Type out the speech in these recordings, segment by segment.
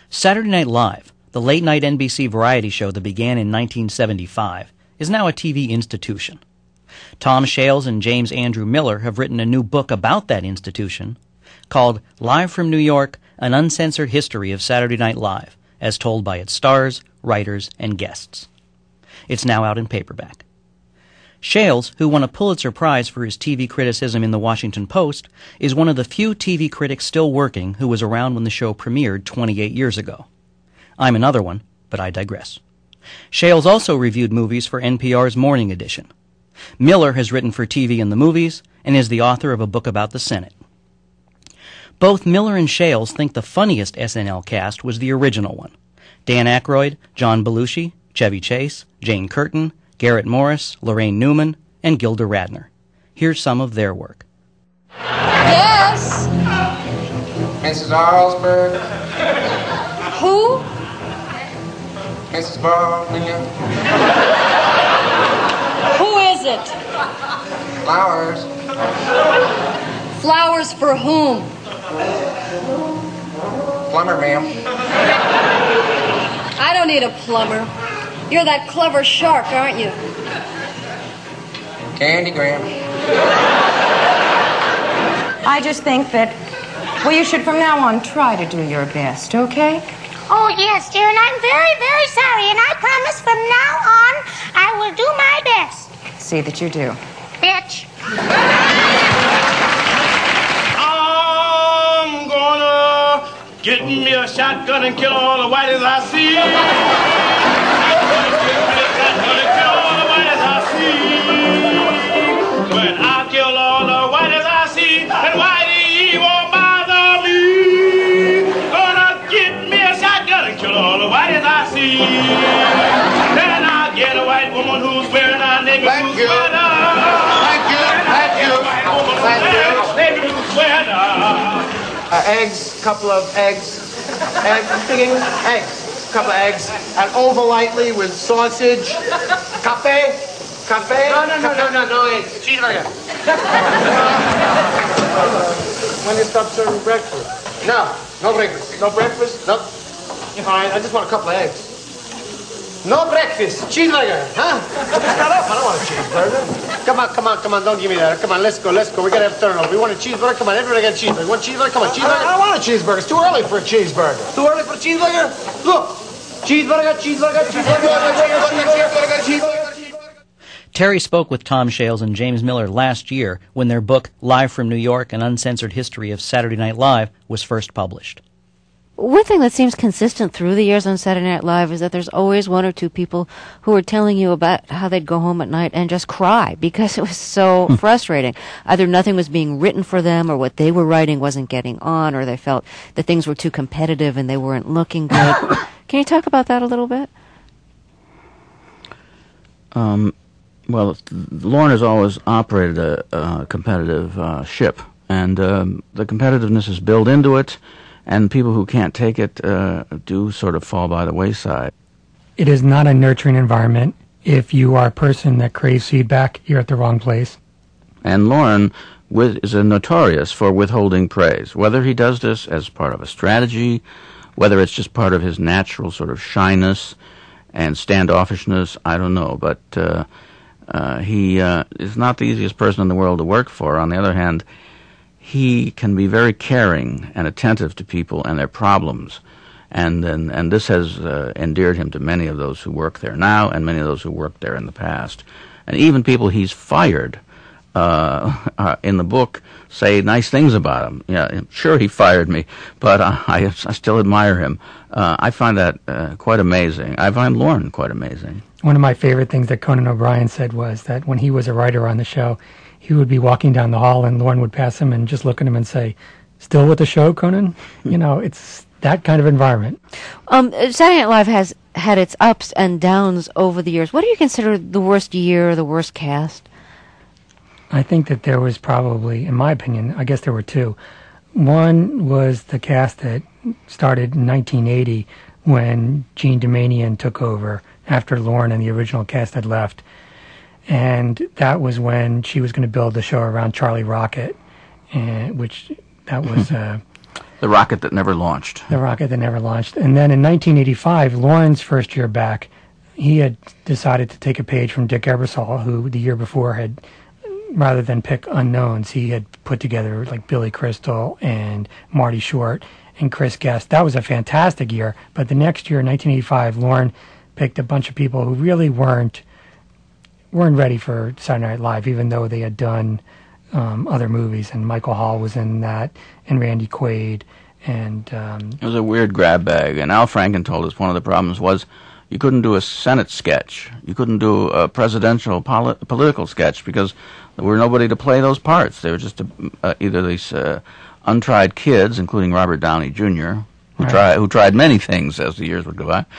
Saturday Night Live, the late-night NBC variety show that began in 1975, is now a TV institution. Tom Shales and James Andrew Miller have written a new book about that institution called Live from New York, An Uncensored History of Saturday Night Live, as told by its stars, writers, and guests. It's now out in paperback. Shales, who won a Pulitzer Prize for his TV criticism in The Washington Post, is one of the few TV critics still working who was around when the show premiered 28 years ago. I'm another one, but I digress. Shales also reviewed movies for NPR's Morning Edition. Miller has written for TV and the movies and is the author of a book about the Senate. Both Miller and Shales think the funniest SNL cast was the original one. Dan Aykroyd, John Belushi, Chevy Chase, Jane Curtin, Garrett Morris, Lorraine Newman, and Gilda Radner. Here's some of their work. Yes? Mrs. Arlsberg? Who? Mrs. Baldwin? Who is it? Flowers? Flowers for whom? Plumber, ma'am. I don't need a plumber. You're that clever shark, aren't you? Candy Graham. I just think that, well, you should from now on try to do your best, okay? Oh, yes, dear, and I'm very, very sorry, and I promise from now on I will do my best. See that you do. Bitch. I'm gonna get me a shotgun and kill all the whiteys I see. I'm gonna get me a shotgun and kill all the whiteys I see. When I kill all the whiteys I see, and whitey won't bother me. Gonna get me a shotgun and kill all the whiteys I see. Then I'll get a white woman who's wearing a nigger Thank you. sweater. Eggs, couple of eggs. Eggs, couple of eggs. And over lightly with sausage. Cafe? No eggs. Cheeseburger. When you stop serving breakfast? No breakfast. No breakfast? No. Fine, I just want a couple of eggs. No breakfast. Cheeseburger, huh? Shut up. I don't want a cheeseburger. Come on. Don't give me that. Come on, let's go. We gotta have turnover. We want a cheeseburger? Come on, everybody got a cheeseburger. You want a cheeseburger? Come on, cheeseburger. I don't want a cheeseburger. It's too early for a cheeseburger. Too early for a cheeseburger? Look. Cheeseburger. Terry spoke with Tom Shales and James Miller last year when their book, Live from New York, An Uncensored History of Saturday Night Live, was first published. One thing that seems consistent through the years on Saturday Night Live is that there's always one or two people who are telling you about how they'd go home at night and just cry because it was so frustrating. Either nothing was being written for them or what they were writing wasn't getting on, or they felt that things were too competitive and they weren't looking good. Can you talk about that a little bit? Well, Lorne has always operated a competitive ship, and the competitiveness is built into it. And people who can't take it do sort of fall by the wayside. It is not a nurturing environment. If you are a person that craves feedback, you're at the wrong place. And Lorne is notorious for withholding praise, whether he does this as part of a strategy, whether it's just part of his natural sort of shyness and standoffishness, I don't know. But he is not the easiest person in the world to work for. On the other hand, he can be very caring and attentive to people and their problems, and this has endeared him to many of those who work there now and many of those who worked there in the past. And even people he's fired in the book say nice things about him. Yeah, sure, he fired me, but I still admire him. I find that quite amazing. I find Lorne quite amazing. One of my favorite things that Conan O'Brien said was that when he was a writer on the show, he would be walking down the hall and Lorne would pass him and just look at him and say, "Still with the show, Conan?" You know, it's that kind of environment. Saturday Night Live has had its ups and downs over the years. What do you consider the worst year, the worst cast? I think that there was probably, in my opinion, I guess there were two. One was the cast that started in 1980 when Jean Doumanian took over after Lorne and the original cast had left. And that was when she was going to build the show around Charlie Rocket, which that was The rocket that never launched. The rocket that never launched. And then in 1985, Lauren's first year back, he had decided to take a page from Dick Ebersol, who the year before had, rather than pick unknowns, he had put together like Billy Crystal and Marty Short and Chris Guest. That was a fantastic year. But the next year, in 1985, Lauren picked a bunch of people who really weren't ready for Saturday Night Live, even though they had done other movies. And Michael Hall was in that, and Randy Quaid. And it was a weird grab bag. And Al Franken told us one of the problems was you couldn't do a Senate sketch. You couldn't do a presidential political sketch because there were nobody to play those parts. They were just either these untried kids, including Robert Downey Jr., who tried many things as the years would go by,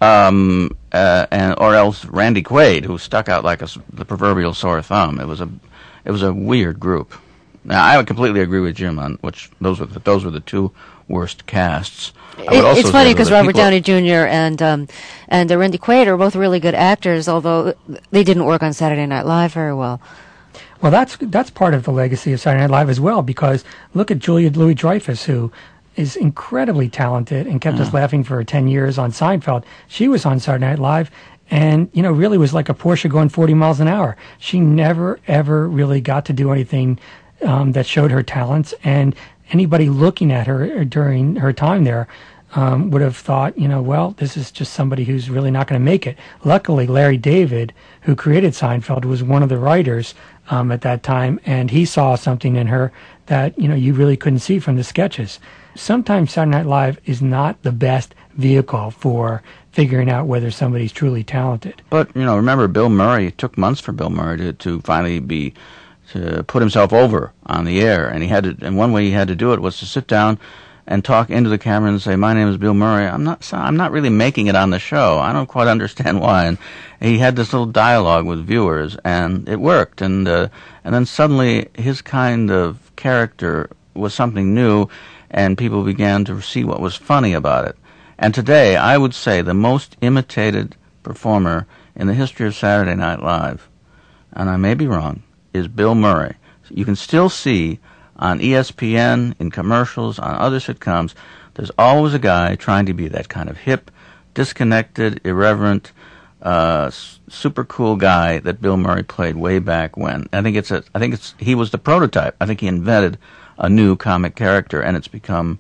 or else Randy Quaid, who stuck out like the proverbial sore thumb. It was a weird group. Now, I would completely agree with Jim on which those were the two worst casts. It's funny because Robert Downey Jr. and Randy Quaid are both really good actors, although they didn't work on Saturday Night Live very well. Well, that's part of the legacy of Saturday Night Live as well, because look at Julia Louis-Dreyfus, who is incredibly talented and kept us laughing for 10 years on Seinfeld. She was on Saturday Night Live and, really was like a Porsche going 40 miles an hour. She never, ever really got to do anything that showed her talents, and anybody looking at her during her time there would have thought, well, this is just somebody who's really not going to make it. Luckily, Larry David, who created Seinfeld, was one of the writers at that time, and he saw something in her that, you really couldn't see from the sketches. Sometimes Saturday Night Live is not the best vehicle for figuring out whether somebody's truly talented. But, remember, Bill Murray, it took months for Bill Murray to finally to put himself over on the air, and one way he had to do it was to sit down and talk into the camera and say, "My name is Bill Murray. I'm not really making it on the show. I don't quite understand why." And he had this little dialogue with viewers, and it worked. And then suddenly his kind of character was something new, and people began to see what was funny about it. And today, I would say the most imitated performer in the history of Saturday Night Live, and I may be wrong, is Bill Murray. You can still see on ESPN, in commercials, on other sitcoms, there's always a guy trying to be that kind of hip, disconnected, irreverent, super cool guy that Bill Murray played way back when. He was the prototype. I think he invented a new comic character, and it's become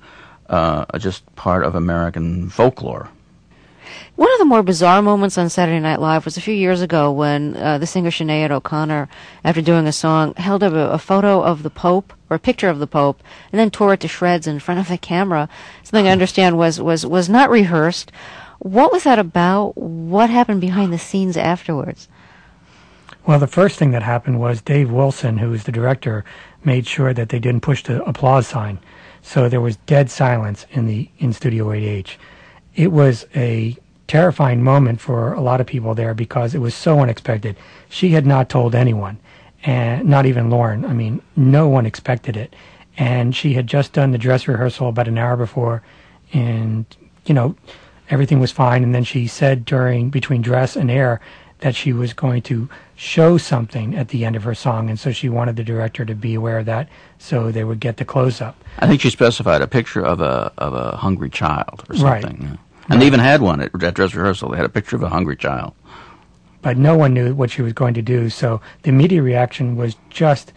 just part of American folklore. One of the more bizarre moments on Saturday Night Live was a few years ago when the singer Sinead O'Connor, after doing a song, held up a photo of the Pope, or a picture of the Pope, and then tore it to shreds in front of the camera. Something I understand was not rehearsed. What was that about? What happened behind the scenes afterwards? Well, the first thing that happened was Dave Wilson, who was the director, made sure that they didn't push the applause sign. So there was dead silence in Studio 8H. It was a terrifying moment for a lot of people there because it was so unexpected. She had not told anyone, and not even Lauren. I mean, no one expected it. And she had just done the dress rehearsal about an hour before, and, everything was fine. And then she said between dress and air that she was going to show something at the end of her song, and so she wanted the director to be aware of that so they would get the close-up. I think she specified a picture of a hungry child or something. Right. Yeah. And they even had one at dress rehearsal. They had a picture of a hungry child. But no one knew what she was going to do, so the media reaction was just,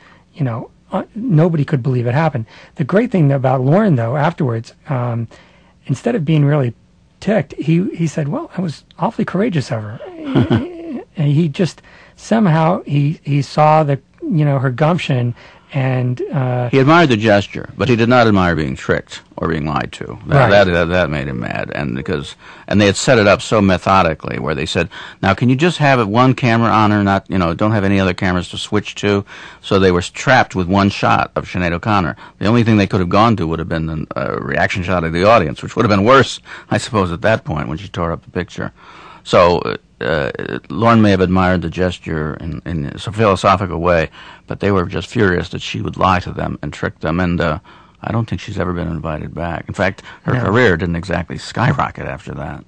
nobody could believe it happened. The great thing about Lauren, though, afterwards, instead of being really ticked, he said, well, I was awfully courageous of her. And he just, somehow, he saw her gumption, and he admired the gesture, but he did not admire being tricked or being lied to. That made him mad, and they had set it up so methodically, where they said, "Now, can you just have one camera on her, not don't have any other cameras to switch to?" So they were trapped with one shot of Sinead O'Connor. The only thing they could have gone to would have been a reaction shot of the audience, which would have been worse, I suppose, at that point when she tore up the picture. So Lauren may have admired the gesture in a philosophical way, but they were just furious that she would lie to them and trick them, and I don't think she's ever been invited back. In fact, her career didn't exactly skyrocket after that.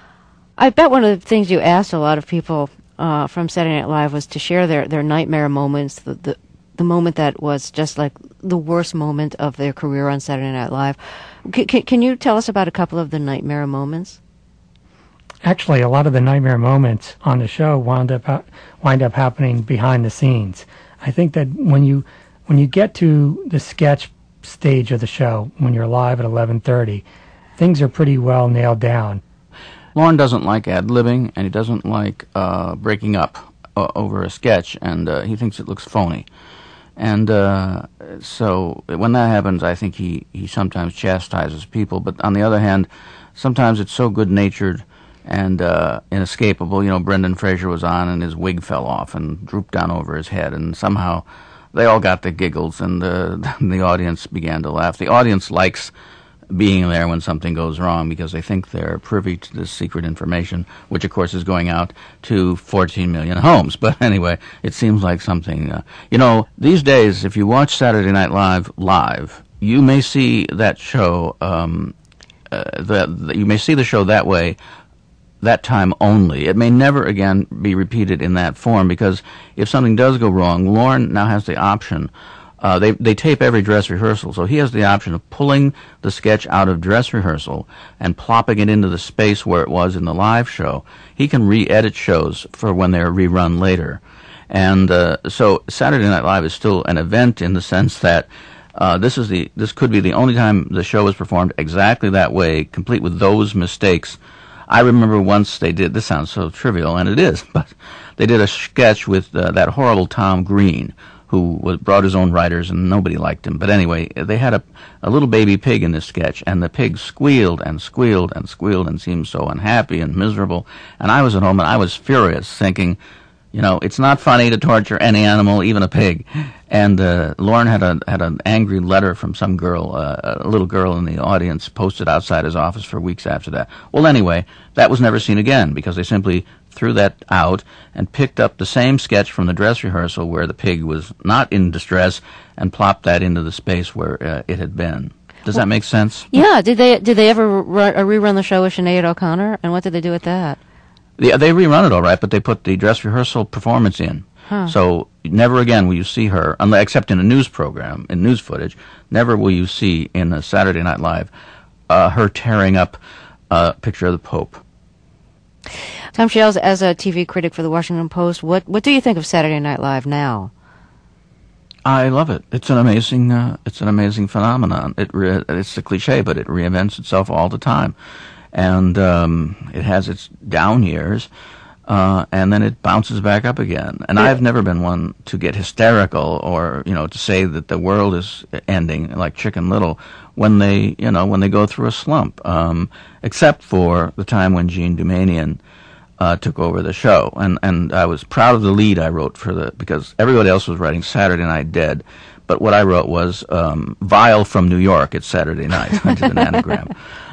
I bet one of the things you asked a lot of people from Saturday Night Live was to share their nightmare moments, the moment that was just like the worst moment of their career on Saturday Night Live. Can you tell us about a couple of the nightmare moments? Actually, a lot of the nightmare moments on the show wind up happening behind the scenes. I think that when you get to the sketch stage of the show, when you're live at 11:30, things are pretty well nailed down. Lorne doesn't like ad-libbing, and he doesn't like breaking up over a sketch, and he thinks it looks phony. And so when that happens, I think he sometimes chastises people. But on the other hand, sometimes it's so good-natured and inescapable. You know, Brendan Fraser was on, and his wig fell off and drooped down over his head, and somehow they all got the giggles, and the audience began to laugh. The audience likes being there when something goes wrong because they think they're privy to this secret information, which of course is going out to 14 million homes. But anyway, it seems like something, these days, if you watch Saturday Night Live, you may see that show, you may see the show that way, that time only. It may never again be repeated in that form because if something does go wrong, Lorne now has the option. They tape every dress rehearsal, so he has the option of pulling the sketch out of dress rehearsal and plopping it into the space where it was in the live show. He can re-edit shows for when they're rerun later. And so Saturday Night Live is still an event in the sense that this could be the only time the show is performed exactly that way, complete with those mistakes. I remember once they did, this sounds so trivial, and it is, but they did a sketch with that horrible Tom Green, who brought his own writers, and nobody liked him. But anyway, they had a little baby pig in this sketch, and the pig squealed and squealed and squealed and seemed so unhappy and miserable. And I was at home, and I was furious, thinking, it's not funny to torture any animal, even a pig. And Lorne had an angry letter from some girl, a little girl in the audience, posted outside his office for weeks after that. Well, anyway, that was never seen again, because they simply threw that out and picked up the same sketch from the dress rehearsal where the pig was not in distress and plopped that into the space where it had been. Does that make sense? Yeah. Did they ever rerun the show with Sinead O'Connor? And what did they do with that? Yeah, they rerun it all right, but they put the dress rehearsal performance in. Huh. So never again will you see her, except in a news program, in news footage, never will you see in a Saturday Night Live her tearing up a picture of the Pope. Tom Shales, as a TV critic for the Washington Post, what do you think of Saturday Night Live now? I love it. It's an amazing phenomenon. It's a cliche, but it reinvents itself all the time, and it has its down years, and then it bounces back up again. And I've never been one to get hysterical or to say that the world is ending like Chicken Little when they go through a slump, except for the time when Jean Doumanian took over the show, and I was proud of the lead I wrote because everybody else was writing Saturday Night Dead, but what I wrote was Vile from New York. It's Saturday night. I did an anagram.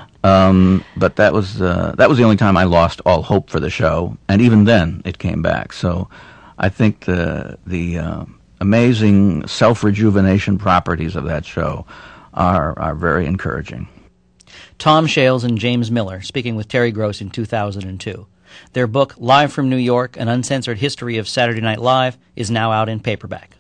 But that was the only time I lost all hope for the show, and even then it came back. So I think the amazing self-rejuvenation properties of that show are very encouraging. Tom Shales and James Miller speaking with Terry Gross in 2002. Their book, Live from New York, An Uncensored History of Saturday Night Live, is now out in paperback.